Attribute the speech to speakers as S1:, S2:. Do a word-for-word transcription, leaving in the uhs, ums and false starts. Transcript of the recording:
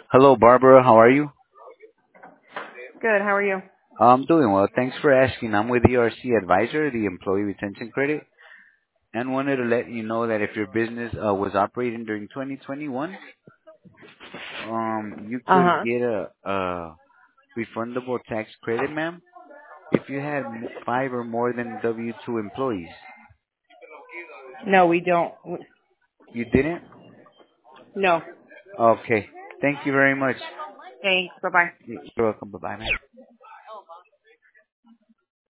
S1: Hello, Barbara. How are you?
S2: Good. How are you?
S1: I'm doing well. Thanks for asking. I'm with E R C Advisor, the Employee Retention Credit, and wanted to let you know that if your business uh, was operating during twenty twenty-one, um, you
S2: Uh
S1: could
S2: huh.
S1: get a, a refundable tax credit, ma'am, if you had m- five or more than W two employees.
S2: No, we don't.
S1: You didn't?
S2: No.
S1: Okay. Thank you very much.
S2: Thanks. Bye bye.
S1: You're welcome. Bye-bye, ma'am.